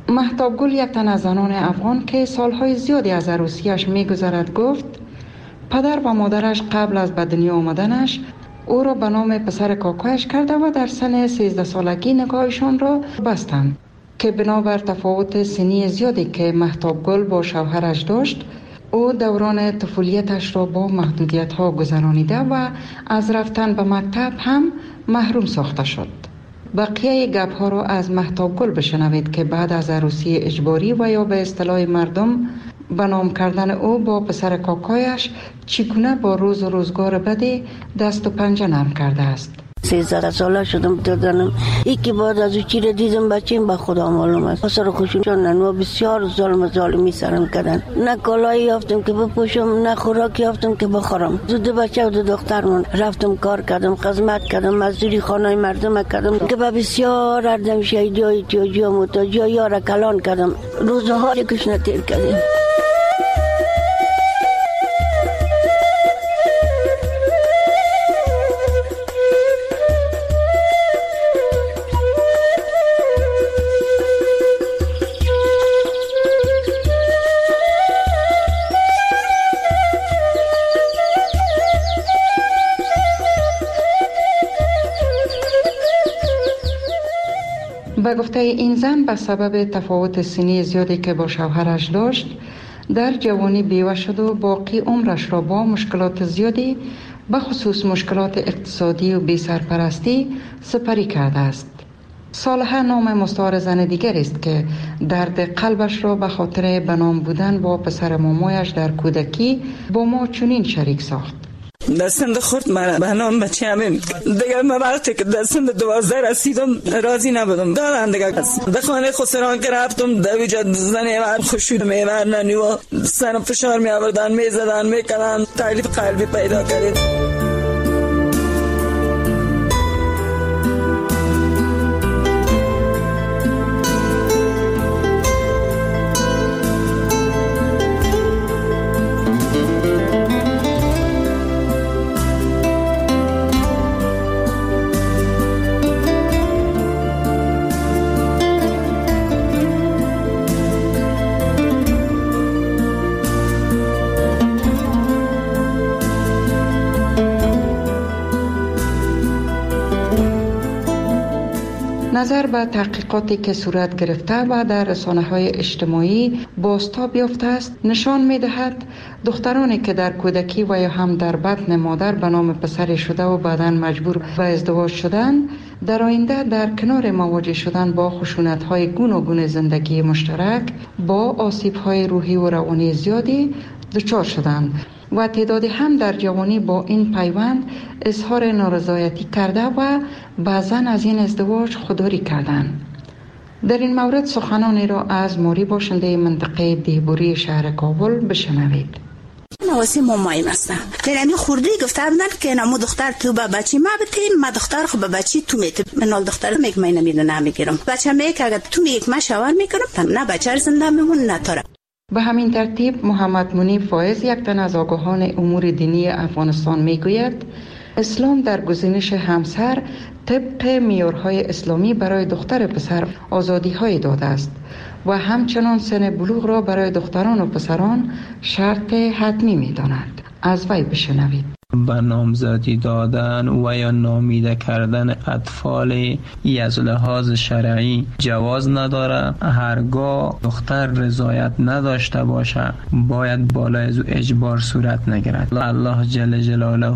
مهتاب گل، یک تن از زنان افغان که سالهای زیادی از عروسیش می‌گذرد، گفت پدر و مادرش قبل از به دنیا آمدنش او را به نام پسر کاکایش کرده و در سن 13 سالگی نکاحشان را بستند که بنابر تفاوت سنی زیادی که مهتاب گل با شوهرش داشت، او دوران طفولیتش را با محدودیت‌ها گذرانیده و از رفتن به مکتب هم محروم ساخته شد. بقیه گپ‌ها را از مهتاب گل بشنوید که بعد از عروسی اجباری و یا به اصطلاح مردم به نام کردن او با پسر کاکایش چگونه با روز و روزگار بدی دست و پنجه نرم کرده است. 13 ساله شدم دادنم یکی بعد از او چی را دیدم بچیم به خدا معلوم است. سر خوشم چون و بسیار ظالمی سرم کردن. نه کالایی یافتم که بپوشم، نه خوراکی یافتم که بخورم. دو بچه و دو دختر من رفتم کار کردم، خدمت کردم، مزدوری خانه مردم کردم که به بسیار اردم شهیدای جا متاجا یار کلان کردم. روزهای کشنه تیر کردیم. به گفته این زن، به سبب تفاوت سنی زیادی که با شوهرش داشت در جوانی بیوه شد و باقی عمرش را با مشکلات زیادی به خصوص مشکلات اقتصادی و بی سرپرستی سپری کرده است. صالحه نام مستعار زن دیگر است که درد قلبش را به خاطر بنام بودن با پسر مامایش در کودکی با ما چنین شریک ساخت. دستند خورد مرا به نام بچه همین دیگر من وقتی که دستند 12 رسیدم راضی نبودم دارن دیگر به خانه خسران که رفتم دویجا زنی ور خوشود میورننی و سرم فشار می آوردن میزدن میکنن تکلیف قلبی پیدا کردید. نظر به تحقیقاتی که صورت گرفته و در رسانه‌های اجتماعی بازتاب یافته است، نشان می‌دهد دخترانی که در کودکی و یا هم در بطن مادر به نام پسر شده و بعداً مجبور به ازدواج شدند، در آینده در کنار مواجه شدن با خشونت‌های گوناگون زندگی مشترک با آسیب‌های روحی و روانی زیادی دچار شدند و تعدادی هم در جوانی با این پیوند اظهار نارضایتی کرده و بعضاً از این ازدواج خودداری کردند. در این مورد سخنانی را از موری باشنده منطقه دیهبوری شهر کابل بشنوید. نواسی مامایم هستم. درمی خورده گفته بودن که نمو دختر تو با بچی ما بتیم، ما دختر خو با بچی تو میتیم. من دختر میگم من نمیدونم میگیرم. بچه میگه اگه تو میگه ما شوهر میکنم، نه بچه زنده میمون نه تاره. به همین ترتیب محمد منیب فایز، یک تن از آگاهان امور دینی افغانستان، میگوید اسلام در گزینش همسر طبق معیارهای اسلامی برای دختر پسر آزادی‌های داده است و همچنان سن بلوغ را برای دختران و پسران شرط حتمی می‌داند. از وی بشنوید. به نامزدی دادن و یا نامیده کردن اطفال از لحاظ شرعی جواز نداره. هرگاه دختر رضایت نداشته باشه باید بالای از اجبار صورت نگیرد. الله جل جلاله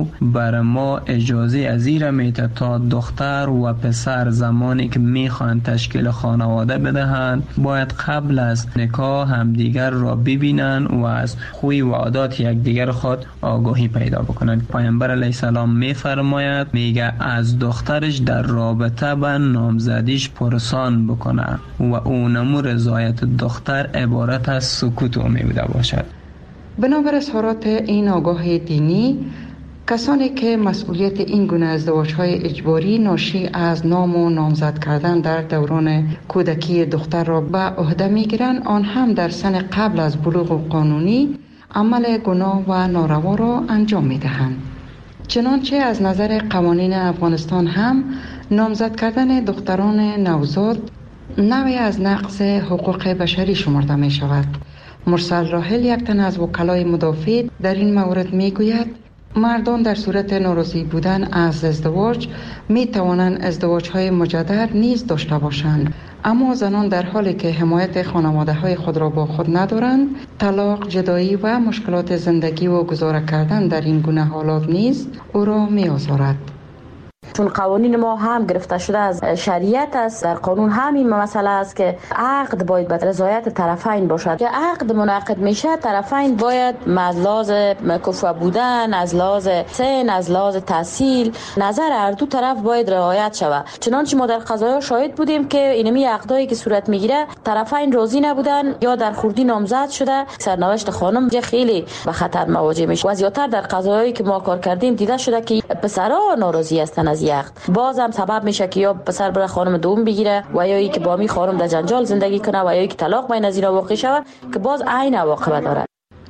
بر ما اجازه ازیر میده تا دختر و پسر زمانی که میخوان تشکیل خانواده بدهند باید قبل از نکاح همدیگر را ببینن و از خوی و عادات یکدیگر خود آگاهی پیدا بکنند. پیامبر علیه السلام میفرماید میگه از دخترش در رابطه با نامزدیش پرسان بکنه و اونمو رضایت دختر عبارت از سکوت او میبوده باشد. بنابر اظهارات این آگاه دینی، کسانی که مسئولیت این گونه ازدواج‌های اجباری ناشی از نام و نامزد کردن در دوران کودکی دختر را به عهده میگیرند، آن هم در سن قبل از بلوغ قانونی عمل گناه و ناروا را انجام می‌دهند. چنانچه از نظر قوانین افغانستان هم نامزد کردن دختران نوزاد نوعی از نقض حقوق بشری شمرده می شود. مرسل راحل، یک تن از وکلای مدافع، در این مورد می گوید مردان در صورت ناراضی بودن از ازدواج می توانند ازدواج‌های مجدد نیز داشته باشند، اما زنان در حالی که حمایت خانواده‌های خود را با خود ندارند، طلاق، جدایی و مشکلات زندگی و گذاره کردن در این گونه حالات نیز او را می آزارد. چون قوانین ما هم گرفته شده از شریعت است، در قانون همین مسئله است که عقد باید به رضایت طرفین باشد. که عقد منعقد میشه، طرفین باید از لحاظ کفو بودن، از لحاظ سن، از لحاظ تحصیل، نظر هر دو طرف باید رعایت شود. چنانچه ما در قضایا شاهد بودیم که اینمی عقدایی که صورت میگیره طرفین راضی نبودن یا در خوردی نامزد شده، سرنوشت خانم خیلی به خطر مواجه میشه. و زیاتر در قضایایی که ما کار کردیم دیده شده که پسرها ناراضی هستند از عقد، باز هم سبب میشه که یا پسر بره خانم دوم بگیره و یا اینکه با می خانم در جنجال زندگی کنه و یا اینکه طلاق بین از اینا واقع شود که باز عین عواقب داره.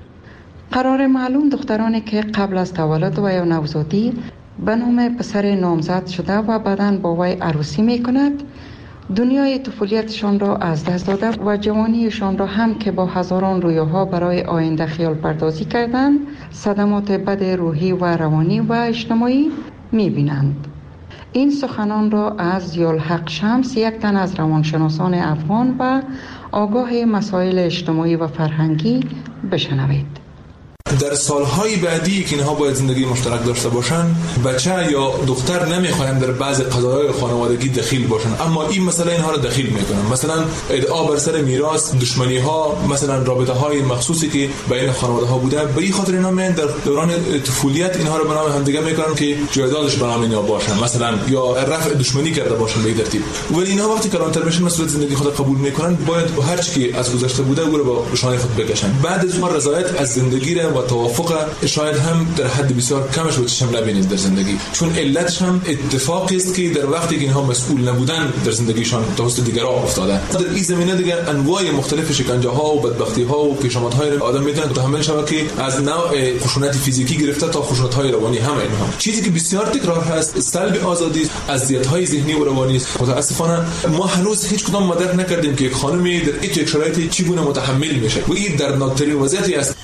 قرار معلوم دخترانی که قبل از تولد و یا نوزادی به نام پسر نامزد شده و بعداً با وی عروسی میکند، دنیای طفولیتشان را از دست داده و جوانیشان را هم که با هزاران رویاها برای آینده خیال پردازی کردند، صدمات بد روحی و روانی و اجتماعی می‌بینند. این سخنان را از ضیاءالحق شمس، یک تن از روانشناسان افغان و آگاه مسائل اجتماعی و فرهنگی، بشنوید. در سالهای بعدی که اینها باید زندگی مشترک داشته باشن، بچه یا دختر نمیخواین در بعض قضایای خانوادگی دخیل باشن، اما این مسئله اینها را دخیل میکنن. مثلا ادعا بر سر میراث، دشمنی ها، مثلا رابطه های مخصوصی که بین خانواده ها بوده، به این خاطر اینا من در دوران طفولیت اینها را به نام همدیگه میکنن که جایدادش به نام اینا باشن، مثلا یا رفع دشمنی کرده باشن به این ترتیب. ولی اینها وقتی کلانتر میشن مسئولیت زندگی خود قبول میکنن، باید هر چی که از گذشته بوده او را به شانه خود بکشن. بعد از اون رضایت از زندگی و توافق شاید هم در حد بسیار کمش رو چشم نبینید در زندگی، چون علتش هم اتفاقی است که در وقتی که اینها مسئول نبودن در زندگیشان توسط دیگران افتاده. در این زمینه دیگه انواع مختلف شکنجه ها و بدبختی ها و پیشامدهای آدم میتونه متحمل شود که از نوع خشونت فیزیکی گرفته تا خشونت های روانی همه اینها. چیزی که بسیار تکرار هست سلب آزادی، اذیت های ذهنی و روانی است. متاسفانه ما هنوز هیچ کدام مدرک نکردیم که یک خانمی در این شرایط چگونه متحمل میشه و این دردناکترین وضعیتی است.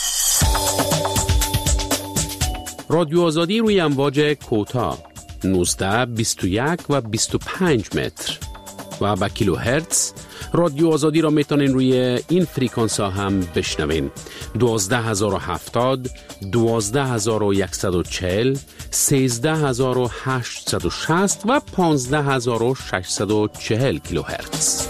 رادیو آزادی روی امواج کوتاه 19 21 و 25 متر و با کیلو هرتز. رادیو آزادی را میتونین روی این فریکانس ها هم بشنوین: 12070 12140 13860 و 15640 کیلو هرتز.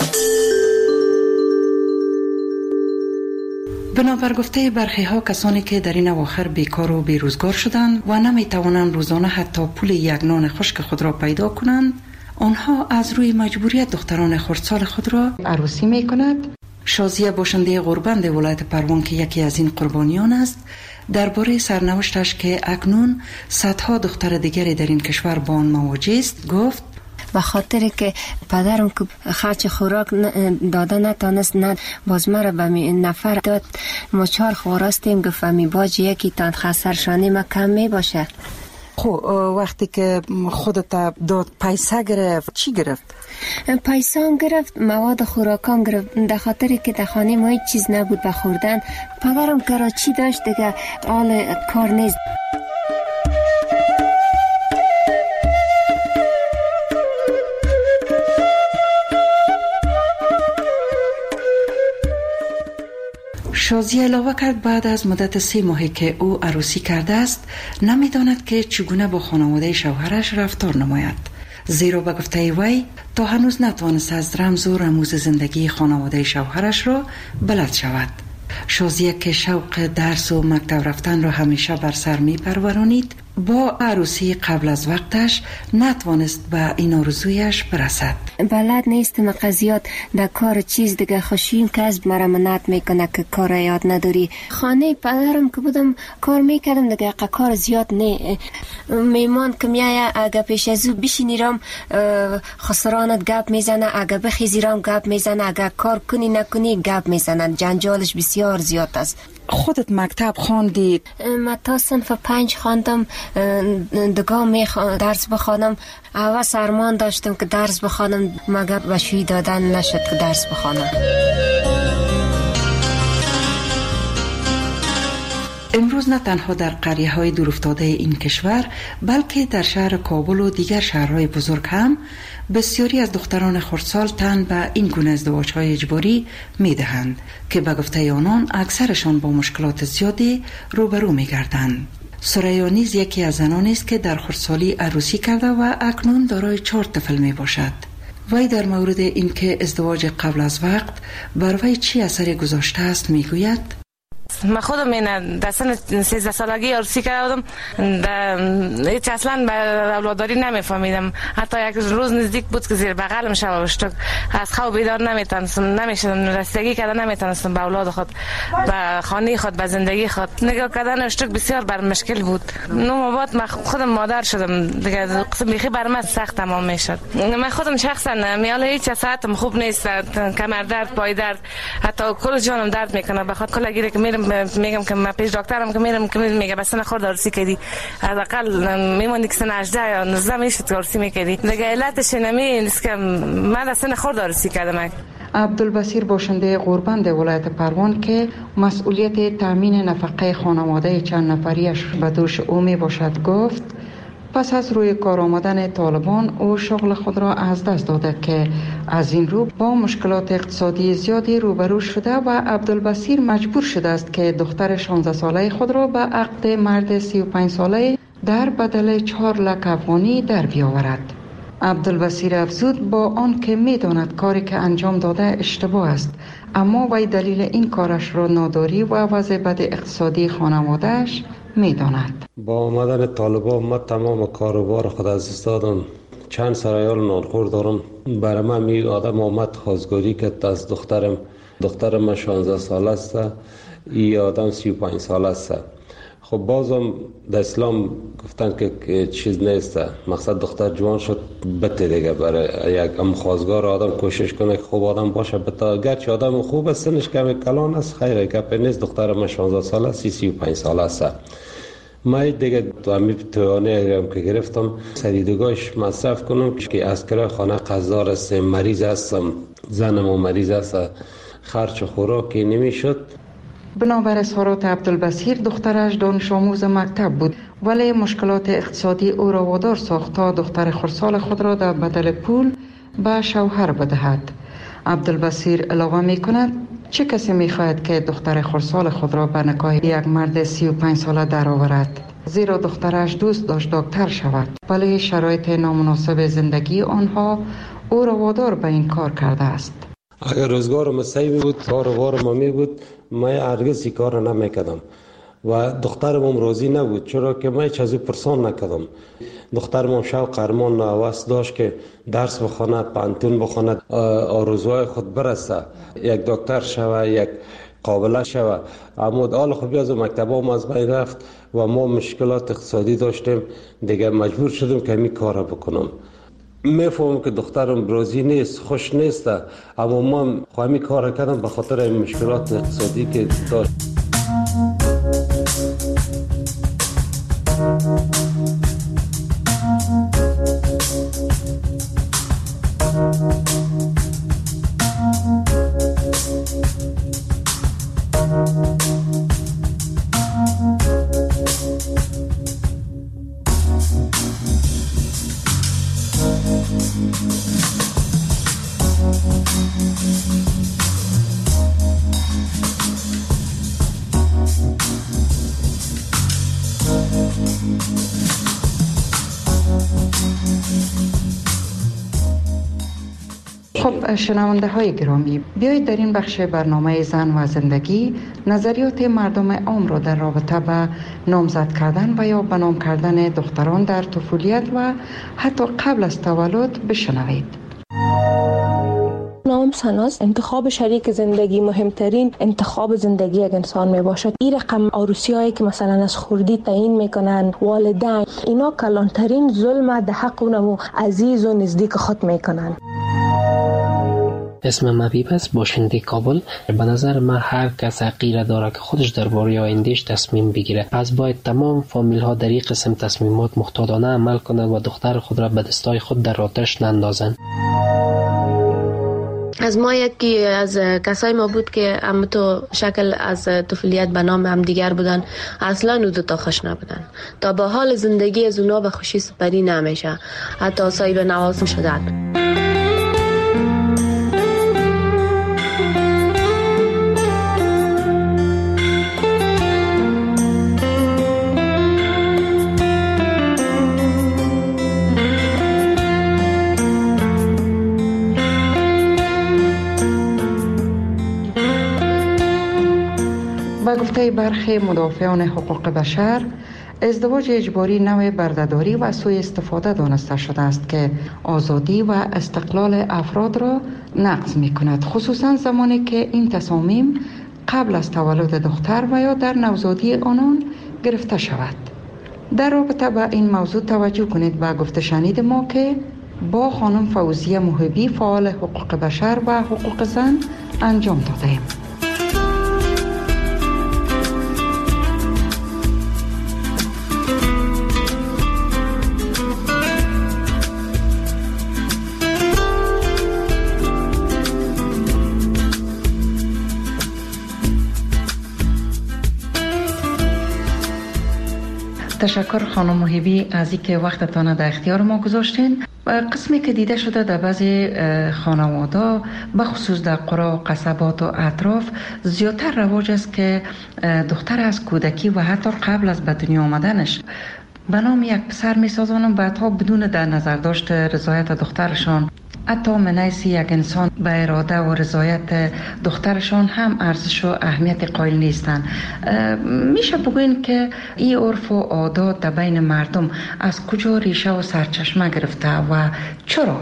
بنابر گفته برخی ها، کسانی که در این اواخر بیکار و بیروزگار شدند و نمی توانند روزانه حتی پول یک نان خشک خود را پیدا کنند، آنها از روی مجبوریت دختران خردسال خود را عروسی می کند. شازیه باشنده غوربند ولایت پروان که یکی از این قربانیان است، درباره سرنوشتش که اکنون صدها دختر دیگری در این کشور با آن مواجه است گفت: به خاطر که پدرم که خرچ خوراک داده نتانست، نه باز مرا به نفر داد. ما 4 خواراستیم، گفت می باج یکی تان خسرشانی ما کم می باشه. خب وقتی که خودت داد پیسه گرفت چی گرفت؟ پیسه هم گرفت، مواد خوراکام گرفت، در خاطر که در خانه ما هیچ چیز نبود به خوردن. پدرم کراچی داشت دیگه، حال کار نیست. شازیه علاوه کرد بعد از مدت 3 ماهی که او عروسی کرده است، نمیداند که چگونه با خانواده شوهرش رفتار نماید، زیرا به گفته وی تا هنوز نتوانست از رمز و رموز زندگی خانواده شوهرش را بلد شود. شازیه که شوق درس و مکتب رفتن را همیشه بر سر می پرورانید، با عروسی قبل از وقتش نتوانست به این آرزویش برسد. بلد نیستم قضیات در کار چیز دیگه، خوشیم که از مرا منعت میکنه که کار یاد نداری. خانه پدرم که بودم کار میکردم دیگه، کار زیاد نه. میمان که میایه اگه پیش از او بشینیرم خسرانت گپ میزنه، اگه بخیزیرم گپ میزنه، اگه کار کنی نکنی گپ میزنن. جنجالش بسیار زیاد است. خودت مکتب خواندید؟ من تا صنف 5 خواندم، دگاه درس بخوانم. اول سرمان داشتم که درس بخوانم، مگر بشوی دادن نشد که درس بخوانم. امروز نه تنها در قریه‌های دورافتاده این کشور، بلکه در شهر کابل و دیگر شهرهای بزرگ هم بسیاری از دختران خردسال تن به این گونه ازدواج‌های اجباری می‌دهند که به گفته آنان اکثرشان با مشکلات زیادی روبرو می‌گردند. ثریا نیز یکی از زنانی است که در خردسالی عروسی کرده و اکنون دارای 4 طفل میباشد. وی در مورد اینکه ازدواج قبل از وقت بر وی چی اثری گذاشته است میگوید: من خودم این در سن 13 سالگی عروسی کردم، هیچ اصلا به اولاداری نمیفهمیدم. حتی یک روز نزدیک بود که زیر بغلم شب اشتک از خواب بیدار نمیشدم، رسیدگی کردن نمیتونستم به اولاد خود، به خانه خود، به زندگی خود. نگاه کردن اشتک بسیار بر مشکل بود. بعد من خودم مادر شدم دیگه، قسم بیخی بر من سخت تمام میشد. من خودم شخصا میال هیچ ساعتم خوب نیست، کمر درد، پای درد، حتی کل جانم درد میکنه. بخاطر کلاگیری که میگم که من پیش دکترم که میگه بس خورد عروسی کردی، حداقل میمونی که سن 18 یا 19 میشد عروسی میکردی دیگه. علتش نیست که من در سن خورد عروسی کردم. عبدالبصیر باشنده غوربند ولایت پروان که مسئولیت تامین نفقه خانواده چند نفریش به دوش او می باشد گفت پس از روی کار آمدن طالبان او شغل خود را از دست داده که از این رو با مشکلات اقتصادی زیادی روبرو شده و عبدالبصیر مجبور شده است که دختر 16 ساله خود را به عقد مرد 35 ساله در بدل 4 لک افغانی در بیاورد. عبدالبصیر افزود با آن که می داند کاری که انجام داده اشتباه است، اما وی دلیل این کارش را ناداری و وضع بد اقتصادی خانوادهش می داند. با آمدن طالبان من تمام کاروبار خود از دست دادم. چند سرایال نانخور دارم. برای من می آدم آمد خواستگاری که از دخترم 16 ساله است، این آدم 35 ساله است. خب بازم در اسلام گفتن که چیز نیست، مقصد دختر جوان شد بته دیگه. برای یک خواستگار آدم کوشش کنه که خوب آدم باشه، بتا گرچه آدم خوب است، سنش کمی کلان است، خیره گپ نیست. دخترم 16 ساله است، 35 ساله است. من دیگه امی توانه که گرفتم سریدگاهش مصرف کنم که از کرای خانه قضار است، مریض هستم، زنم مریض است، خرچ خوراکی نمیشد. بنابر اظهارات عبدالبصیر دخترش دانش آموز مکتب بود، ولی مشکلات اقتصادی او را وادار ساخت تا دختر خردسال خود را در بدل پول به شوهر بدهد. عبدالبصیر علاوه می کند چه کسی می خواهد که دختر خردسال خود را به نکاح یک مرد 35 ساله درآورد؟ زیرا دخترش دوست داشت دکتر شود، ولی شرایط نامناسب زندگی آنها او را وادار به این کار کرده است. اگر روزگارم صحیح بود، کاروبارم می بود، من هرگز این کار نمیکردم و دخترم راضی نبود، چرا که من چیزی پرسان نکردم. دخترم شوق ارمان نواس داشت که درس بخواند، پانتون بخواند، آرزوهای خود برسه، یک دکتر شوه، یک قابله شوه. اما حال خب از مکتبام از بین رفت و ما مشکلات اقتصادی داشتیم، دیگه مجبور شدم که همین کار بکنم. میفهمم که دخترم راضی نیست، خوش نیست، اما من همین کار کردم به خاطر این مشکلات اقتصادی که داشت. خب شنونده های گرامی، بیایید در این بخش برنامه زن و زندگی نظریات مردم عام را در رابطه به نامزد کردن و یا به نام کردن دختران در طفولیت و حتی قبل از تولد بشنوید. نام سناس انتخاب شریک زندگی مهمترین انتخاب زندگی یک انسان می باشد. این رقم عروسی هایی که مثلا از خردی تعیین میکنن والدین، اینا کلانترین ظلم در حق اونمو عزیز و نزدیک خود میکنن. اسم مبیب است، باشنده کابل. به نظر من هر کس عقیده داره که خودش درباره آیندهش تصمیم بگیره. از باید تمام فامیل ها در این قسم تصمیمات محتاطانه عمل کنند و دختر خود را به دستای خود در آتش نندازند. از ما یکی از کسای ما بود که هم تو شکل از طفولیت به نام هم دیگر بودن، اصلا او دوتا خوش نبودن. تا به حال زندگی از اونا به خوشی سپری نمیشه، حتی صاحب نوازم شدن. به گفته برخی مدافعان حقوق بشر، ازدواج اجباری نوع بردهداری و سوء استفاده دانسته شده است که آزادی و استقلال افراد را نقض می کند، خصوصا زمانی که این تصامیم قبل از تولد دختر و یا در نوزادی آنان گرفته شود. در رابطه با این موضوع توجه کنید به گفته شنید ما که با خانم فوزیه محبی، فعال حقوق بشر و حقوق زن، انجام دادیم. تشکر خانم محبی از اینکه وقتتان در اختیار ما گذاشتین. قسمی که دیده شده در بعضی خانواده به خصوص در قرى و قصبات و اطراف زیادتر رواج است که دختر از کودکی و حتی قبل از به دنیا آمدنش به نام یک پسر میسازانند، بعدها بدون در نظر داشت رضایت دخترشان، حتی من حیث یک انسان به اراده و رضایت دخترشان هم ارزش و اهمیت قائل نیستند. میشه بگوین که این عرف و عادات در بین مردم از کجا ریشه و سرچشمه گرفته و چرا؟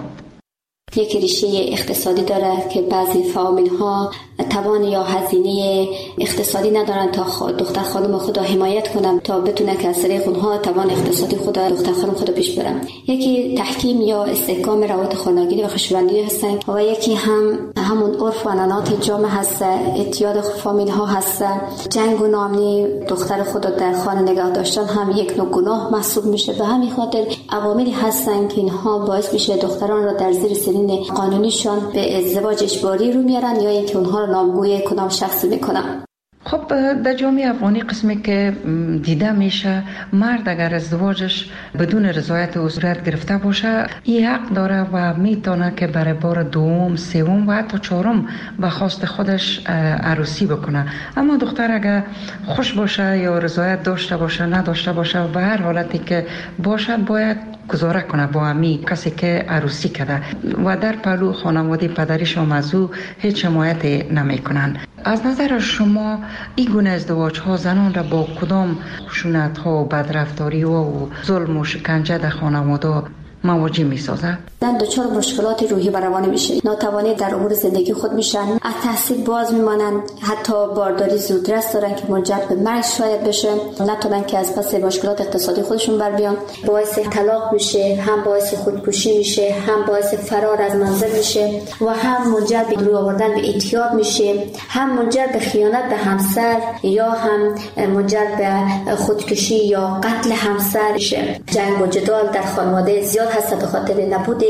یک ریشه اقتصادی داره که بعضی فامیل ها توان یا هزینه اقتصادی ندارن تا دختر خانم خود را حمایت کنن تا بتونه که از طریق اونها توان اقتصادی خود دختر خانم خود پیش برن. یکی تحکیم یا استحکام روابط خانگی و خوشبندی هستن و یکی همون عرف و عنعنات جامعه هست، اعتیاد فامیل ها هست. جنگ و ناامنی دختر خود در خانه نگاه داشتن هم یک نوع گناه محسوب میشه. به همین خاطر عواملی هستن که اینها باعث میشه دختران را در زیر سنین قانونیشان به ازدواج اجباری رو میارن یا اینکه اونها رو نامگوی کدام شخصی میکنن. خب در جامعه افغانی قسمی که دیده میشه، مرد اگر ازدواجش بدون رضایت او صورت گرفته باشه، این حق داره و میتونه که برای بار دوم، سوم و حتی چهارم به خواست خودش عروسی بکنه. اما دختر اگر خوش باشه یا رضایت داشته باشه نداشته باشه و به هر حالتی که باشد باید گزاره کنه با امی کسی که عروسی کرده و در پهلو خانواده پدریش هم از او هیچ حمایت نمی کنن. از نظر شما این گونه ازدواج ها زنان را با کدام خشونت ها و بدرفتاری و ظلم و شکنجه در خانواده مواجه می سازد؟ زن دچار مشکلات روحی و روانی میشه، ناتوانی در امور زندگی خود میشن، از تحصیل باز میمانند، حتی بارداری زودرس دارن که منجر به مرگ شاید بشه، نتونن که از پس مشکلات اقتصادی خودشون بر بیان، باعث طلاق میشه، هم باعث خودکشی میشه، هم باعث فرار از منزل میشه و هم منجر به روی آوردن به اعتیاد میشه، هم منجر به خیانت به همسر یا هم منجر به خودکشی یا قتل همسر میشه. جنگ و جدال در خانواده زیاد هست به خاطر نبود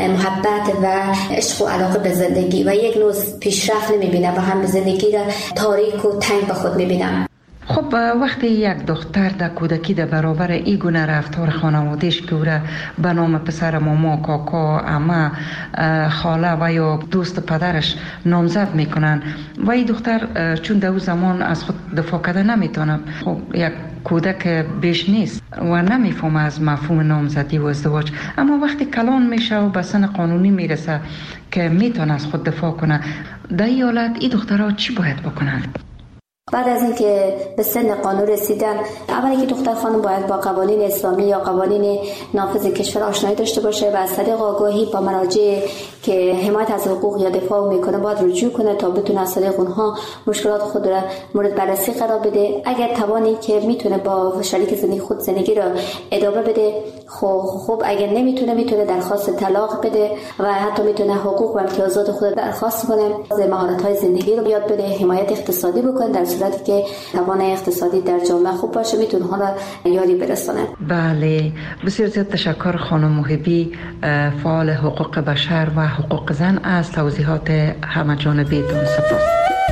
محبت و عشق و علاقه به زندگی و یک نوع پیشرفت نمیبینه و هم زندگی را تاریک و تنگ به خود میبینه. خب وقتی یک دختر در کودکی در برابر این گونه رفتار خانوادهش که او را به نام پسر ماما، کاکا، عمه، خاله و یا دوست پدرش نامزد میکنن و این دختر چون در اون زمان از خود دفاع کرده نمیتونه، خب یک کودک بیش نیست و نمیفهمه از مفهوم نامزدی و ازدواج، اما وقتی کلان میشه و به سن قانونی میرسه که میتونه از خود دفاع کنه، در این حالت این دخترها چی باید بکنن؟ بعد از اینکه به سن قانون رسیدن، اولی که دختر خانم باید با قوانین اسلامی یا قوانین نافذ کشور آشنایی داشته باشه و از طریق آگاهی با مراجع که حمایت از حقوق یا دفاع میکنه باید رجوع کنه تا بتونه از طریق اونها مشکلات خود را مورد بررسی قرار بده. اگر توانی که میتونه با شریک زندگی خود زندگی را ادامه بده خوب، اگر نمیتونه میتونه درخواست طلاق بده و حتی میتونه حقوق و امتیازات خود درخواست کنه. مهارت‌های زندگی رو یاد بده، حمایت اقتصادی بکنه، در صورتی که توان اقتصادی در جامعه خوب باشه میتونه ها را یاری برسونه. بله، بسیار زیاد تشکر خانم محبی، فعال حقوق بشر و حقوق زن، از توضیحات همه جانبیتون. سپاس.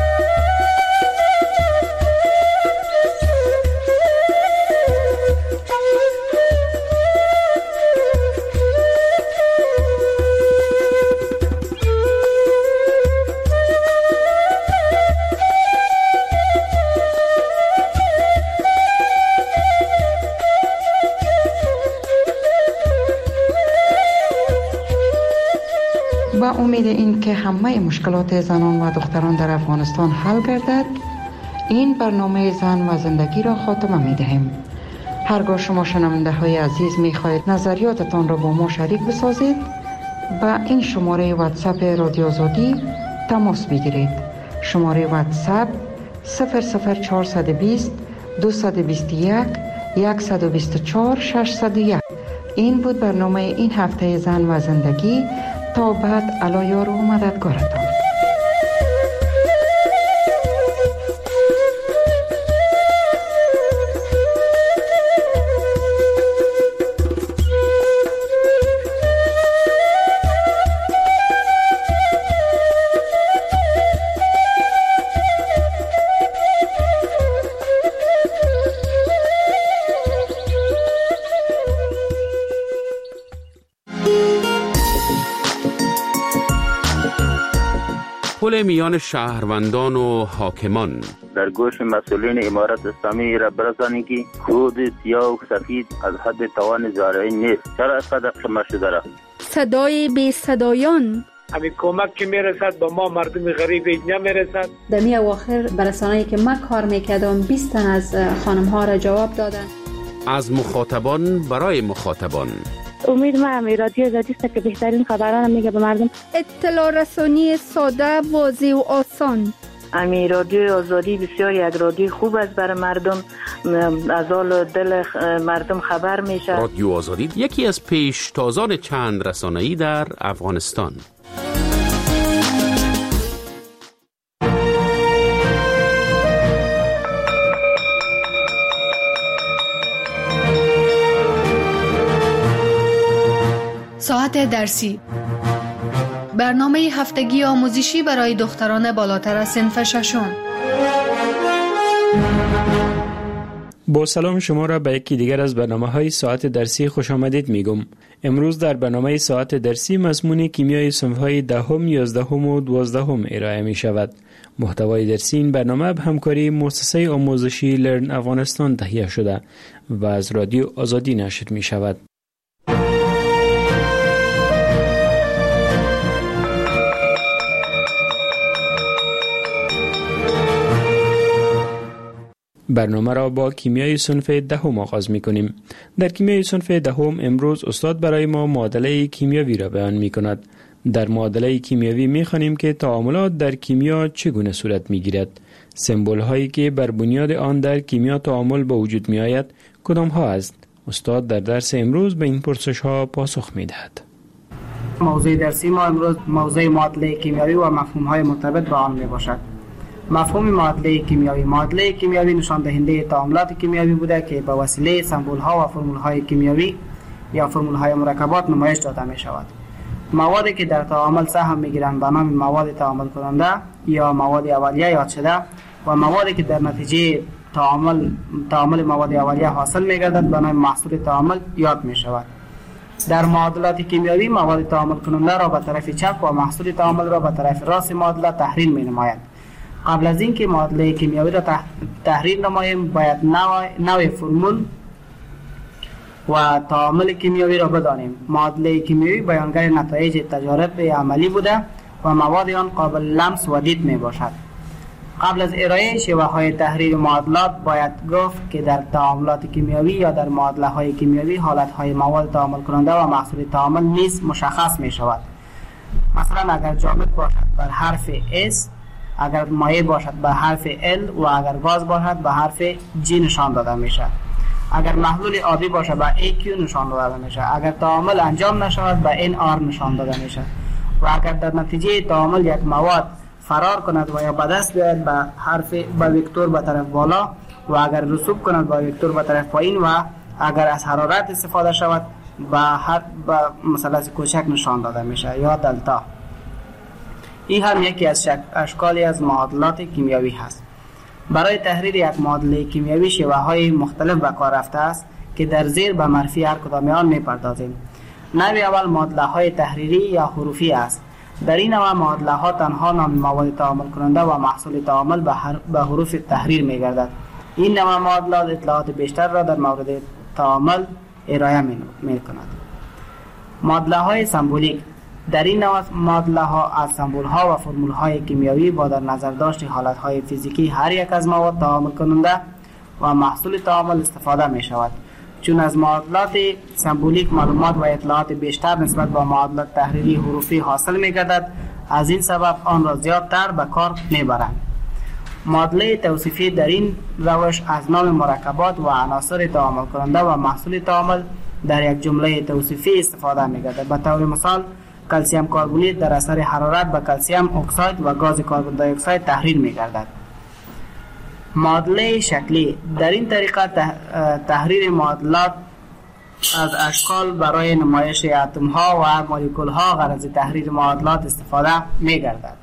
با امید این که همه مشکلات زنان و دختران در افغانستان حل گردد، این برنامه زن و زندگی را خاتمه می دهیم. هرگاه شما شنونده های عزیز می خواهید نظریاتتان را با ما شریک بسازید، با این شماره واتساپ رادیو آزادی تماس بگیرید. شماره واتساپ 00420 221 124 601. این بود برنامه این هفته زن و زندگی. تا بعد، علایار و مددگارتان. پل میان شهروندان و حاکمان. در گوش مسئولین امارت اسلامی را برسانید که خود سیاه و سفید از حد توان زارعی نیست. چرا اینقدر خمه شده را؟ صدای بی صدایان. همین کمک که میرسد با ما مردم غریب نمیرسد. در می اواخر برسانه‌ای که من کار میکردم 20 تن از خانم ها را جواب دادن. از مخاطبان برای مخاطبان. امید من رادیو آزادی است که بهترین خبران میگه به مردم. اطلاع رسانی ساده، واضح و آسان. امی رادیو آزادی بسیار یک رادیو خوب است برای مردم، از حال دل مردم خبر میشه. رادیو آزادی یکی از پیشتازان چند رسانه‌ای در افغانستان. ساعت درسی، برنامه هفتگی آموزشی برای دختران بالاتر از صنف ششم. با سلام شما را به یکی دیگر از برنامه‌های ساعت درسی خوش آمدید میگم. امروز در برنامه ساعت درسی مضمون کیمیای صنف‌های 10، 11 و 12 ارائه می شود. محتوای درسی این برنامه به همکاری مؤسسه آموزشی لرن افغانستان تهیه شده و از رادیو آزادی نشر می شود. برنامه را با کیمیای صنف 10 آغاز می کنیم. در کیمیای صنف 10 امروز استاد برای ما معادله کیمیاوی را بیان می کند. در معادله کیمیاوی می خوانیم که تعاملات در کیمیا چگونه صورت می گیرد. سمبول هایی که بر بنیاد آن در کیمیا تعامل به وجود می آید کدام ها است؟ استاد در درس امروز به این پرسش ها پاسخ می دهد. موضوع درسی ما امروز موضوع معادله کیمیاوی و مفهوم های مرتبط با آن می باشد. مفهوم معادله کیمیاوی نشان دهنده تعاملات کیمیاوی بوده که به وسیله سمبول ها و فرمول های کیمیاوی یا فرمول های مرکبات نمایش داده می شود. موادی که در تعامل سهم می گیرند به نام مواد تعامل کننده یا مواد اولیه یاد شده و موادی که در نتیجه تعامل مواد اولیه حاصل می گردد به نام محصول تعامل یاد می شود. در معادلات کیمیاوی مواد تعامل کننده را به طرف چپ و محصول تعامل را به طرف راست معادله تحریر می نماید. قبل از اینکه معادله کیمیاوی را تحریر نماییم باید نوع فرمول و تعامل کیمیاوی را بدانیم. معادله کیمیاوی بیانگر نتایج تجارب عملی بوده و مواد آن قابل لمس و دید می باشد. قبل از ارائه شیوه‌های تحریر معادلات باید گفت که در تعاملات کیمیایی یا در معادله‌های کیمیایی حالت‌های مواد تعامل کننده و محصول تعامل نیز مشخص می‌شود. مثلا اگر جامد باشد بر حرف S، اگر مایع باشد به حرف L و اگر گاز باشد به حرف G نشان داده می‌شود. اگر محلول آبی باشد به AQ نشان داده می‌شود. اگر تعامل انجام نشود به NR نشان داده می‌شود. و اگر در نتیجه تعامل یک مواد فرار کند و یا به دست بیاید به حرف به وکتور به طرف بالا و اگر رسوب کند به وکتور به طرف پایین و اگر از حرارت استفاده شود به مثلث کوچک نشان داده میشه یا دلتا. این هم یکی از اشکالی از معادلات کیمیایی هست. برای تحریر یک معادله کیمیایی شیوه‌های مختلف به کار رفته است که در زیر به معرفی هر کدام آن می‌پردازیم. نوع اول معادله‌های تحریری یا حروفی است. در این نوع معادله ها تنها نام مواد تعامل کننده و محصول تعامل به حروف تحریر می گردد. این نوع معادلات اطلاعات بیشتر را در مورد تعامل ارائه می کند. معادله های سمبولیک. در این نوع معادله ها از سمبول ها و فرمول های کیمیایی با در نظر داشت حالت های فیزیکی هر یک از مواد تعامل کننده و محصول تعامل استفاده می شود. چون از معادلات سمبولیک معلومات و اطلاعات بیشتر نسبت به معادلات تحریری حروفی حاصل می گردد، از این سبب آن را زیادتر به کار می برند. معادله توصیفی در این روش از نام مرکبات و عناصر تعامل کننده و محصول تعامل در یک جمله توصیفی استفاده می گردد. به طور مثال کلسیم کربونیت در اثر حرارت به کلسیم اکساید و گاز کربن دی اکساید تحریر می گردد. معادله شکلی. در این طریقه تحریر معادلات از اشکال برای نمایش اتم ها و مولکول ها غرض تحریر معادلات استفاده می گردد.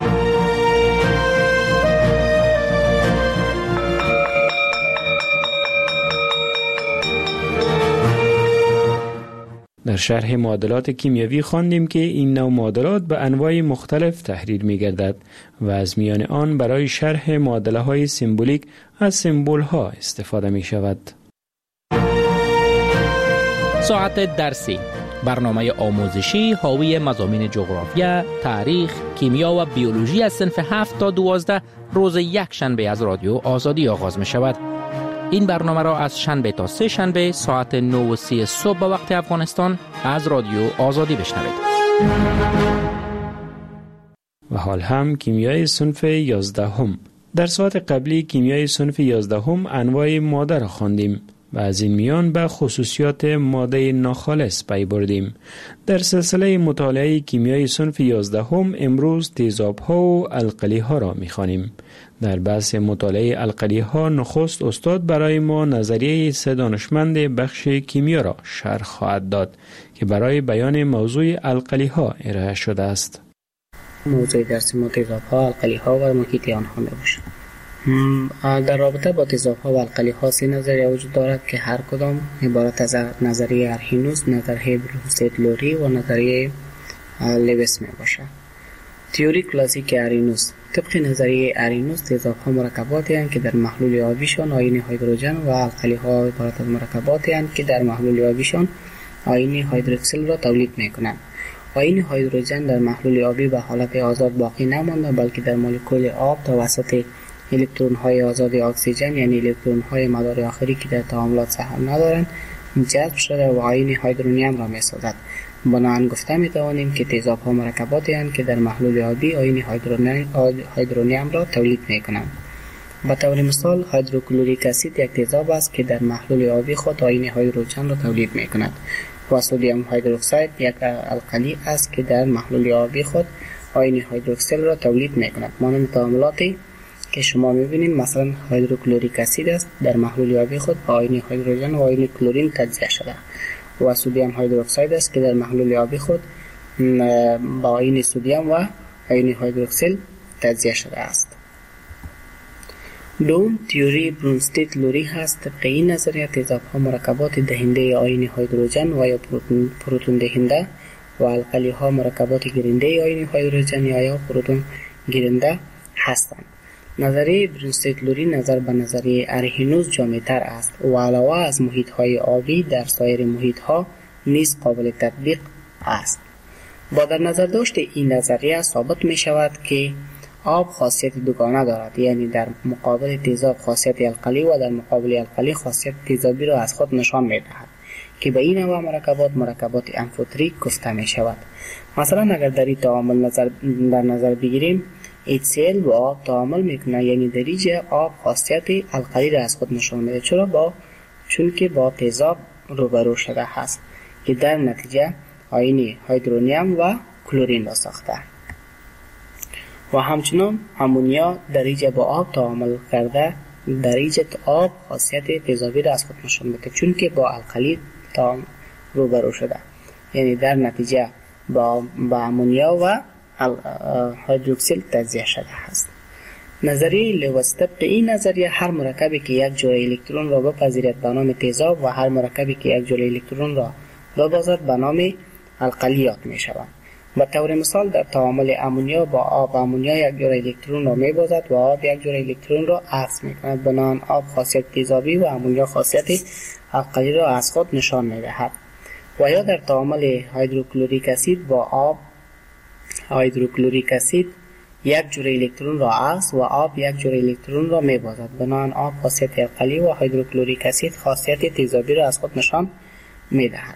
در شرح معادلات کیمیایی خواندیم که این نوع معادلات به انواع مختلف تحریر می گردد و از میان آن برای شرح معادله های سمبولیک از سمبول ها استفاده می شود. ساعت درسی، برنامه آموزشی حاوی مضامین جغرافیا، تاریخ، کیمیا و بیولوژی از صنف 7 تا 12 روز یک شنبه از رادیو آزادی آغاز می شود. این برنامه را از شنبه تا سه شنبه ساعت 9:30 صبح به وقت افغانستان از رادیو آزادی بشنوید. و حال هم کیمیای صنف 11 در ساعت قبلی کیمیای صنف 11 انواع ماده را خواندیم و از این میان به خصوصیات ماده ناخالص پی بردیم. در سلسله مطالعه کیمیای صنف 11 امروز تیزاب‌ها و القلی‌ها را می‌خوانیم. در بحث مطالعه القلی‌ها نخست استاد برای ما نظریه سه دانشمند بخش کیمیا را شرح خواهد داد که برای بیان موضوع القلی‌ها ارائه شده است. موضوع درس ما تیزاب‌ها، القلی‌ها و محیط آنها میباشد. در رابطه با تیزاب‌ها و القلی‌ها سه نظریه وجود دارد که هر کدام عبارت از نظریه ارهینوس، نظریه بروسیت-لوری و نظریه لویس میباشد. تئوری کلاسیک ارهینوس. طبق نظریه ارهینوس تیزاب‌ها مرکباتی هستند که در محلول آبیشان آیین هیدروژن و القلی‌ها عبارت از مرکباتی هستند که در محلول آبیشان آیین هیدروکسیل را تولید می‌کنند. آیین هیدروژن در محلول آبی به حالت آزاد باقی نمانده بلکه در مولکول آب توسط الکترون‌های آزاد اکسیژن یعنی الکترون‌های مدار آخری که در تعاملات سهم ندارند جذب شده و آیین هیدرونیم را می‌سازد. بنابراین گفته می‌توانیم که تیزاب‌ها مرکباتی هستند که در محلول آبی آیین هیدرونیم را تولید می‌کنند. به طور مثال هیدروکلوریک اسید یک تیزاب است که در محلول آبی خود آیین هیدروژن را تولید می‌کند. و سدیم هیدروکساید یک القلی است که در محلول آبی خود آیین هیدروکسیل را تولید می‌کند. مانند تعاملاتی که شما می‌بینید مثلا هیدروکلوریک اسید است در محلول آبی خود با آیین هیدروژن و آیین کلورین تجزیه شده و سدیم هیدروکساید است که در محلول آبی خود با آیین سدیم و آیین هیدروکسیل تجزیه شده است. دوم تئوری برونستیت-لوری هست. طبق این نظریه تیزاب‌ها مرکبات دهنده آیین هیدروژن و یا پروتون دهنده و القلی‌ها مرکبات گیرنده آیین هیدروژن یا پروتون گیرنده هستند. نظریه برونستیت-لوری نظر به نظریه ارهینوس جامع‌تر است و علاوه از محیط‌های آبی در سایر محیط‌ها نیز قابل تطبیق است. با در نظر داشت این نظریه ثابت می شود که آب خاصیت دوگانه دارد، یعنی در مقابل تیزاب خاصیت القلی و در مقابل القلی خاصیت تیزابی را از خود نشان می‌دهد که به این نوع مرکبات امفوتریک گفته می شود. مثلا اگر در این تعامل در نظر بگیریم، HCl با آب تعامل میکنه، یعنی در اینجا آب خاصیت القلی را از خود نشان میده. چون که با تیزاب روبرو شده هست که در نتیجه آیین هیدرونیم و کلورین را ساخته. و همچنین امونیا در اینجا با آب تعامل کرده، در اینجا آب خاصیت تیزابی را از خود نشان میده چون که با القلی روبرو شده، یعنی در نتیجه با امونیا و هیدروکسیل تجزیه شده است. نظریه لوئیس طبق این نظریه هر مرکبی که یک جرعه الکترون را بپذیرد به نام تیزاب و هر مرکبی که یک جرعه الکترون را ببازد به نام القلیات می شوند. به طور مثال در تعامل امونیا با آب، امونیا یک جرعه الکترون را می بازد و آب یک جرعه الکترون را عکس می کند. بنابراین آب خاصیت تیزابی و امونیا خاصیت القلی را از خود نشان می دهد. و یا در تعامل هیدروکلوریک اسید با آب، هیدروکلوریک اسید یک جرعه الکترون را عکس و آب یک جرعه الکترون را می بازد. بنابراین آب خاصیت القلی و هیدروکلوریک اسید خاصیت تیزابی را از خود نشان می دهد.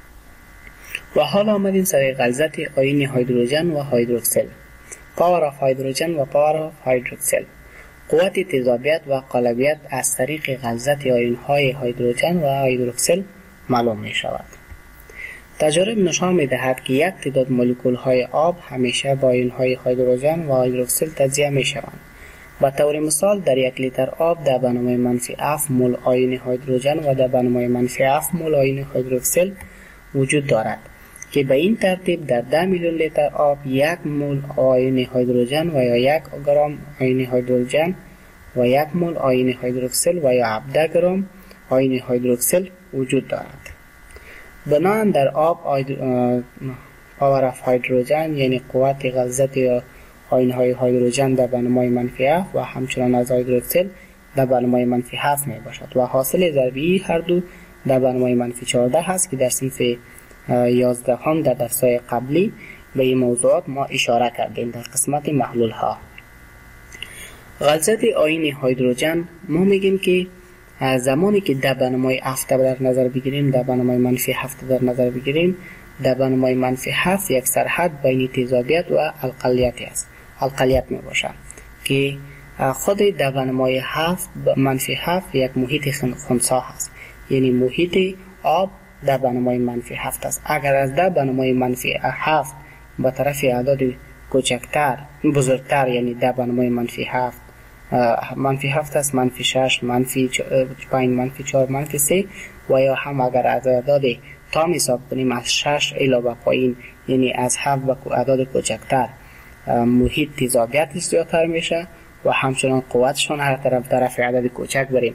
و حال آمدیم سر غلظت آیین هیدروژن و هیدروکسل. پاور آف هیدروژن و پاور آف هیدروکسل. قوت تیزابیت و قالبیت از طریق غلظت آیین های هیدروژن و هیدروکسل معلوم می شود. تجارب نشان می دهد که یک تعداد مولکول های آب همیشه با آیین های هیدروژن و هیدروکسل تجزیه می شوند. به طور مثال در یک لیتر آب در بنامه منفی 7 مول آیین هیدروژن و در بنامه منفی 7 مول آیین هیدروکسل وجود دارد که به این ترتیب در 10 میلیون لیتر آب 1 مول آیین هیدروژن و یا 1 گرم آیین هیدروژن و 1 مول آیین هیدروکسل و یا 17 گرم آیین هیدروکسل وجود دارد. بنابراین در آب پاور آف هیدروژن یعنی قوت غلظت آیین های هیدروژن در بنمای منفی 7 و همچنان از هیدروکسل در بنمای منفی 7 می باشد و حاصل ضربی هر دو در بنمای منفی 14 هست که در صنف 11 هم در درس‌های قبلی به این موضوعات ما اشاره کردیم در قسمت محلول ها. غلظت آیین هیدروژن ما میگیم که زمانی که در بنمای 7 در نظر بگیریم، در بنمای منفی 7 در نظر بگیریم، در بنمای منفی 7 یک سرحد بین تیزابیت و القلیت است. القلیت می باشد که خود در بنمای 7 منفی 7 یک محیط خنثی هست، یعنی محیط آب در بنمای منفی 7 است. اگر از در بنمای منفی 7 به طرف اعداد کوچکتر بزرگتر، یعنی در بنمای منفی 7 منفی 7 است، منفی 6 منفی 5 منفی 4 منفی 3 و یا هم اگر از اعداد تام حساب کنیم از 6 الی به پایین، یعنی از 7 به اعداد کوچکتر، محیط تیزابیت زیادتر میشه و همچنان قوتشون هر طرف عدد کوچک بریم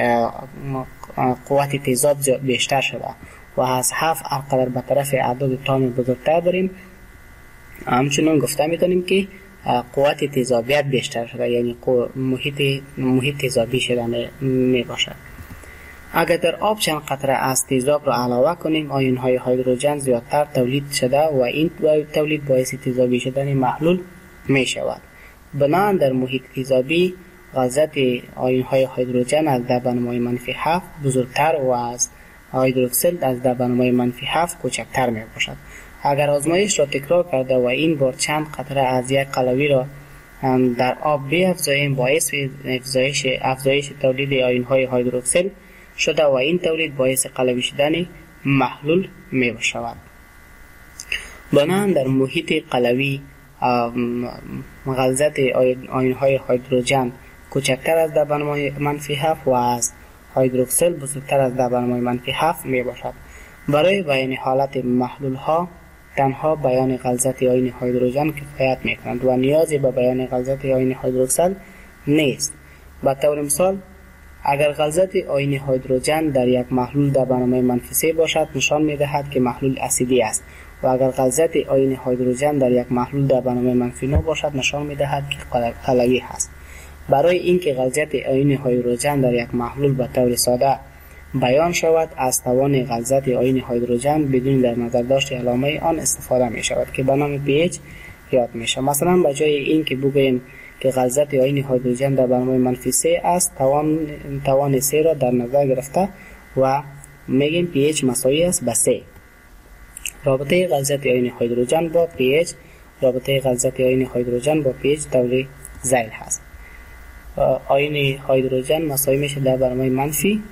قوت تیزاب بیشتر شده و از 7 هرقدر به طرف اعداد تام بزرگتر بریم همچنان گفته میتونیم که قوت تیزابیت بیشتر شده، یعنی محیط تیزابی شده می باشد. اگر در آب چند قطره از تیزاب را علاوه کنیم، آیون های هیدروژن زیادتر تولید شده و این تولید باعث تیزابی شدن محلول می شود. بنابراین در محیط تیزابی غلظت آیون های هیدروژن از در بنمای منفی 7 بزرگتر و از هیدروکسل از در بنمای منفی 7 کوچکتر می باشد. اگر آزمایش را تکرار کرده و این بار چند قطره از یک قلوی را در آب بیفزاییم، باعث افزایش تولید آیون های هیدروکسل شده و این تولید باعث قلوی شدن محلول می شود. بنابراین در محیط قلوی غلظت آیون های هیدروژن کوچکتر از در بنمای منفی 7 و از هیدروکسل بزرگتر از در بنمای منفی 7 می باشد. برای بیان حالت محلول ها تنها بیان غلظت آیون هیدروژن کفایت می کنند و نیازی به بیان غلظت آیون هیدروکسل نیست. به طور مثال اگر غلظت آیون هیدروژن در یک محلول در بنمای منفی 3 باشد، نشان می دهد که محلول اسیدی است و اگر غلظت آیون هیدروژن در یک محلول در بنمای منفی 9 باشد، نشان می دهد که قلوی است. برای اینکه غلظت آیون هیدروژن در یک محلول به طور ساده بیان شود، از توان غلظت آیون هیدروژن بدون در نظر داشت علامه آن استفاده می شود که به نام pH یاد میشه. مثلا به جای این که بگوییم که غلظت آیین هیدروژن در برنامه -3 است، توان 3 را در نظر گرفته و میگیم pH مساوی است به 3. رابطه غلظت آیین هیدروژن با pH، رابطه غلظت آیین هیدروژن با pH دوره ذیل هست. آیین هیدروژن مساوی میشه در برنامه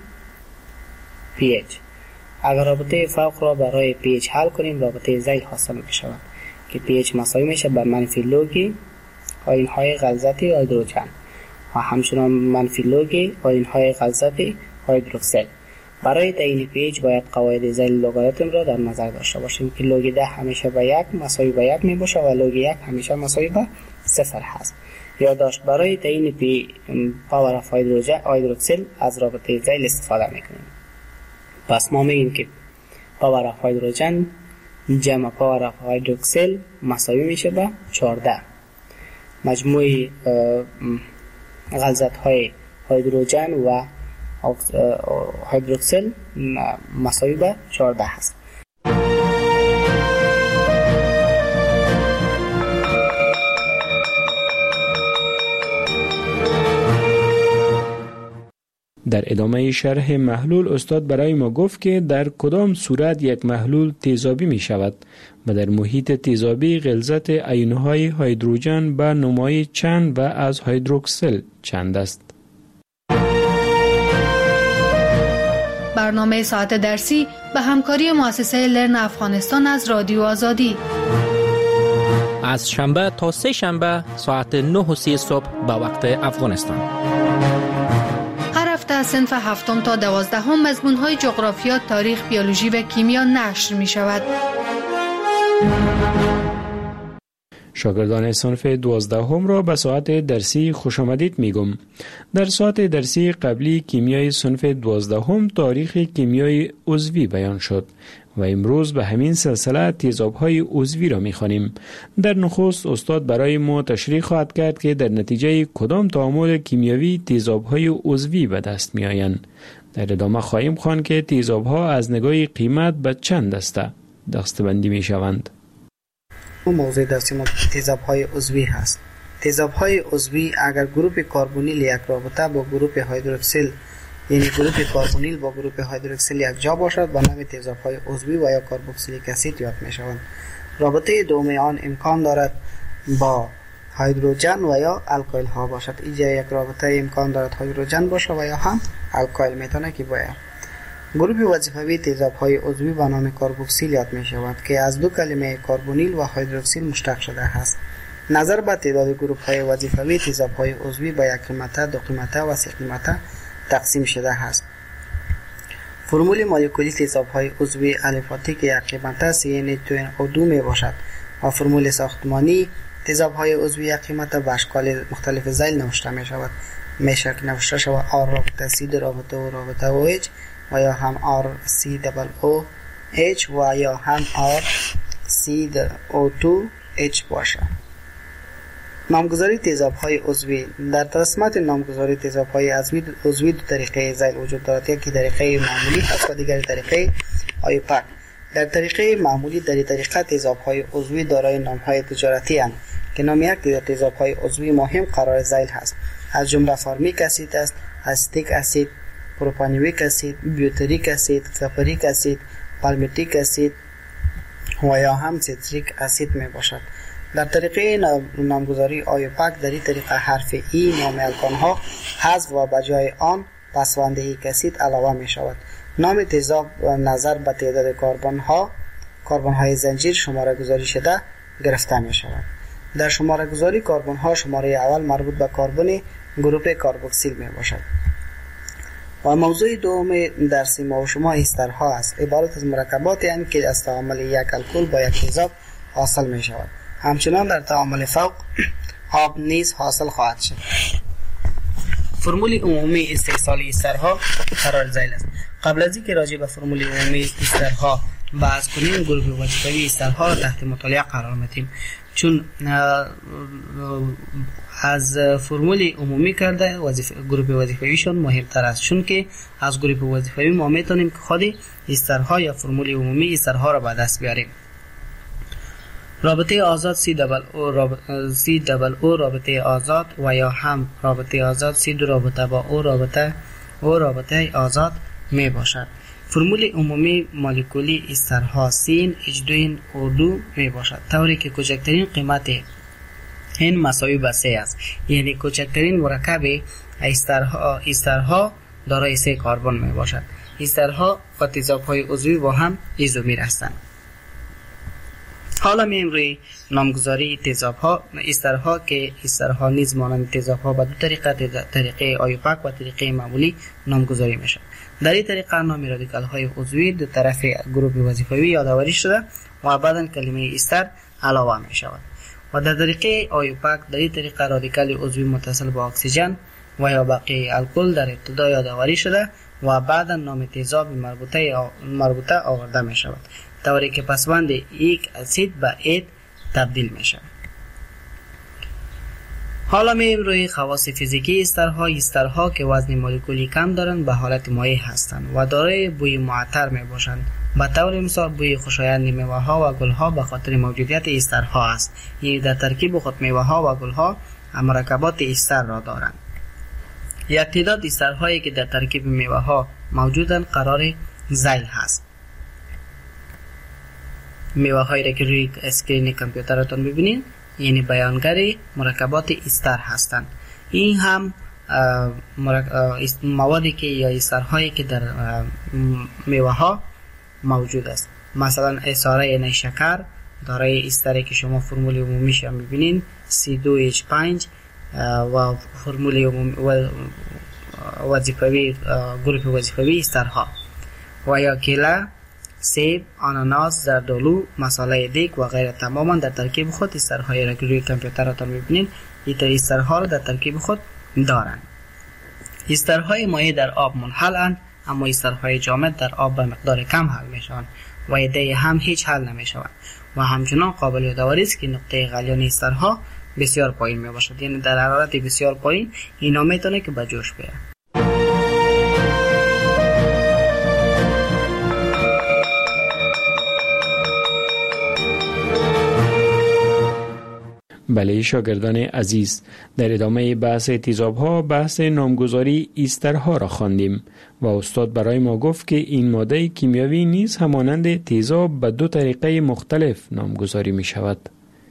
-pH. اگر رابطه فوق را برای pH حل کنیم، رابطه ذیل حاصل می شود که pH مساوی میشه بر -log آیین های غلظت هیدروژن و همچنان -log آیین های غلظت هیدروکسل. برای تعیین pH باید قواعد ذیل لوگاریتم را در نظر داشته باشیم که log 10 همیشه به 1 مساوی به 1 می باشه و log 1 همیشه مساوی به 0 هست. یادداشت: برای تعیین پاور اف هیدروکسل از رابطه ذیل استفاده میکنیم. پس ما میگیم که پاور اف هیدروژن جمع پاور اف هیدروکسل مساوی میشه به 14. مجموع غلظت های هیدروژن و هیدروکسل مساوی به 14 هست. در ادامه شرح محلول استاد برای ما گفت که در کدام صورت یک محلول تیزابی می شود و در محیط تیزابی غلظت آیون‌های هیدروژن به نمای چند و از هیدروکسل چند است. برنامه ساعت درسی به همکاری مؤسسه لرن افغانستان از رادیو آزادی. از شنبه تا سه شنبه ساعت 9:30 صبح به وقت افغانستان. هر صنف 7 تا 12 مضمون‌های جغرافیا، تاریخ، بیولوژی و کیمیا نشر می‌شود. شاگردان صنف 12 را به ساعت درسی خوش آمدید میگم. در ساعت درسی قبلی کیمیای صنف 12 تاریخ کیمیای عضوی بیان شد و امروز به همین سلسله تیزاب‌های عضوی را می‌خوانیم. در نخست استاد برای ما تشریح خواهد کرد که در نتیجه کدام تعامل کیمیایی تیزاب‌های عضوی به دست می‌آیند. در ادامه خواهیم خواند که تیزاب‌ها از نگاه قیمت به چند دسته دسته‌بندی می‌شوند. موضوع درسی ما تیزاب‌های عضوی هست. تیزاب‌های عضوی اگر گروپ کربونیل یک رابطه با گروپ هیدروکسیل، یعنی گروپ کربونیل با گروپ هیدروکسیل یک جا باشد، به نام تیزاب‌های عضوی و یا کربوکسیلیک اسید یاد می‌شوند. رابطه دوم آن امکان دارد با هیدروژن و یا الکل ها باشد. اینجا یک رابطه امکان دارد هیدروژن باشه و یا هم الکل میتونه که باید. گروپ وظیفوی تیزاب‌های عضوی به نام کربوکسیل یاد می‌شود که از دو کلمه کربونیل و هیدروکسیل مشتق شده است. نظر به تعداد گروپ‌های وظیفوی تیزاب‌های عضوی به یک قیمته، دو قیمته و سه قیمته تقسیم شده است. فرمول مولکولی تیزاب‌های عضوی الفاتی که یک قیمته CN2 می باشد و فرمول ساختمانی تیزاب‌های عضوی یک قیمته به اشکال مختلف ذیل نوشته می‌شود. میشه که نوشته شود R رابطه C رابطه O رابطه OH و یا هم RCOOH و یا هم RCO2H باشه. نامگذاری تیزاب‌های عضوی. در رسمت نامگذاری تیزاب‌های عضوی دو طریقه ذیل وجود دارد، یکی طریقه معمولی هست و دیگری طریقه آیوپک. در طریقه معمولی در طریقه تیزاب‌های عضوی دارای نام‌های تجارتی اند که نام یک تیزاب‌های عضوی مهم قرار ذیل هست. از جمله فارمیک اسید است، استیک اسید، پروپانیویک اسید، بیوتریک اسید، کپریک اسید، پالمیتیک اسید و یا هم سیتریک اسید می باشد. در طریقه نامگذاری آیوپک در این طریقه حرف ای نام الکانها حذف و بجای آن پسوند اسید علاوه می شود. نام تیزاب نظر به تعداد کربن های زنجیر شماره گذاری شده گرفته می شود. در شماره گذاری کربن ها شماره اول مربوط به کربن گروپ کربوکسیل می باشد. و موضوع دوم درسی ما و شما استرها است. عبارت از مرکباتی هستند که از تعامل یک الکل با یک تیزاب حاصل می شود. همچنان در تعامل فوق آب نیز حاصل خواهد شد. فرمول عمومی استحصال استرها قرار ذیل است. قبل از اینکه راجع به فرمول عمومی استرها بحث کنیم، گروه وظیفوی استرها را تحت مطالعه قرار میدیم، چون از فرمول عمومی کرده گروه وظیفویشون مهمتر است، چون که از گروه وظیفوی ما میتونیم که خود استرها یا فرمول عمومی استرها را به دست بیاریم. رابطه آزاد COO رابطه آزاد و یا هم رابطه آزاد C دو رابطه با او رابطه آزاد می باشد. فرمول عمومی مولکولی استرها سین H2O2 می باشد، طوری که کوچکترین قیمت این مساوی به 3 است. یعنی کوچکترین مرکب استرها دارای 3 کربن می باشد. استرها و تیزاب‌های عضوی با هم ایزومر هستند. حالا میایم روی نامگذاری تیزاب‌ها. استرها که استرها نیز مانند تیزاب‌ها به دو طریقه آیوپک و طریقه معمولی نامگذاری میشد. در این طریقه نام رادیکال‌های عضوی دو طرف گروپ وظیفوی یادآوری شده و بعداً کلمه استر علاوه می شود. و در طریقه آیوپک در این طریقه رادیکال عضوی متصل با اکسیژن و یا باقی الکل در ابتدا یادآوری شده و بعدا نام تیزاب مربوطه آورده می شود، طوری که پسوند یک اسید به اید تبدیل می شود. حالا میایم روی خواص فیزیکی استرها که وزن مولکولی کم دارند به حالت مایع هستند و دارای بوی معطر می باشند. به طور مثال بوی خوشایند میوه ها و گل ها به خاطر موجودیت استرها است. یعنی در ترکیب خود میوه ها و گل ها مرکبات استر را دارند. یک تعداد استرهایی که در ترکیب میوه ها موجودند قرار ذیل هست. میوه هایی را که روی اسکرین کامپیوترتون ببینید یعنی بیانگر مرکبات استر هستند. این هم موادی که یا استرهایی که در میوه ها موجود است. مثلا اساره نیشکر دارای استری که شما فرمول عمومیش هم ببینید C2H5 و فرمول عمومی وظیفوی گروپ وظیفوی استرها و یا کیله، سیب، آناناس، زردآلو، مصالحه دیگ و غیره تماما در ترکیب خود استرهایی را که روی کامپیوترتان می‌بینید این استرها را در ترکیب خود دارند. استرهای مایع در آب منحل‌اند، اما استرهای جامد در آب به مقدار کم حل میشوند و ایده هم هیچ حل نمیشوند و همچنان قابل یادآوری است که نقطه غلیان استرها بسیار پایین می باشد. یعنی در حرارت بسیار پایین اینا میتونه که به جوش بیاد. بله شاگردان عزیز، در ادامه بحث تیزاب‌ها بحث نامگذاری استرها را خواندیم و استاد برای ما گفت که این ماده کیمیایی نیز همانند تیزاب به 2 طریقه مختلف نامگذاری می شود.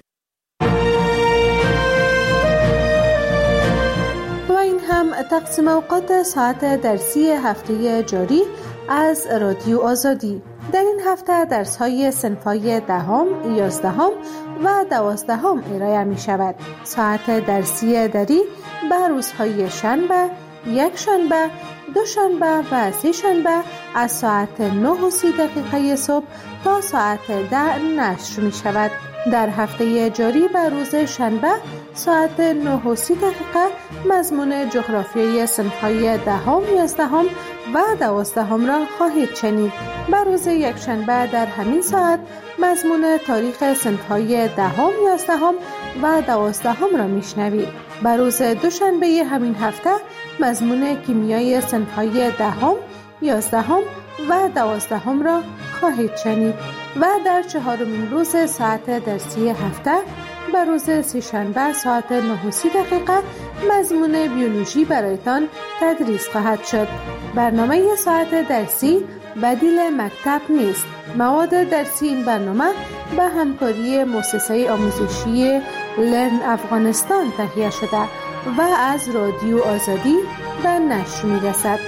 و این هم تقسیم اوقات ساعت درسی هفته جاری از رادیو آزادی. در این هفته درس‌های صنف‌های 10، 11 و 12 ارائه می شود. ساعت درسی دری به روزهای شنبه، یک شنبه، 2 شنبه و 3 شنبه از ساعت 9:30 صبح تا ساعت 10 نشر می شود. در هفته جاری به روز شنبه ساعت 9:30 مضمون جغرافیای صنف‌های 10، 11 و 12 را خواهید شنید. به روز یک شنبه در همین ساعت مضمون تاریخ صنف‌های 10، 11 و 12 را میشنوید. به روز دوشنبه همین هفته مضمون کیمیای صنف‌های 10، 11 و 12 را خواهید شنید و در 4مین روز ساعت درسی هفته به روز سه‌شنبه ساعت 9:30 مضمون بیولوژی برایتان تدریس خواهد شد. برنامه ساعت درسی بدیل مکتب نیست. مواد درسی این برنامه به همکاری مؤسسه آموزشی لرن افغانستان تهیه شده و از رادیو آزادی به نشر می‌رسد.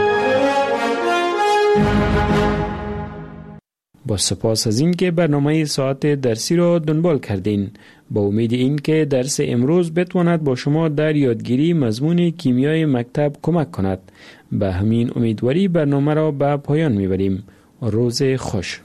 با سپاس از این که برنامه ساعت درسی را دنبال کردین. با امید این که درس امروز بتواند با شما در یادگیری مضمون کیمیای مکتب کمک کند. به همین امیدواری برنامه را به پایان میبریم. روز خوش.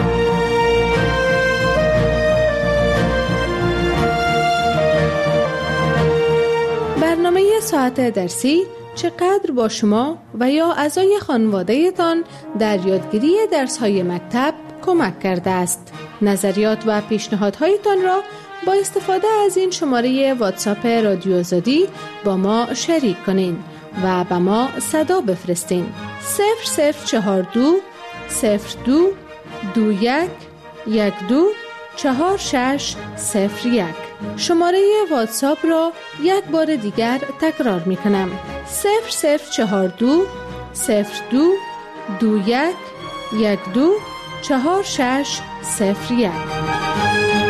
برنامه ساعت درسی چقدر با شما و یا اعضای خانواده‌تان در یادگیری درس‌های مکتب کمک کرده است؟ نظریات و پیشنهادهایتان را با استفاده از این شماره واتساپ رادیو آزادی با ما شریک کنین و به ما صدا بفرستین. 0042 02 21 12 4601. شماره واتساپ را یک بار دیگر تکرار می کنم: 0042 02 21 12 4601.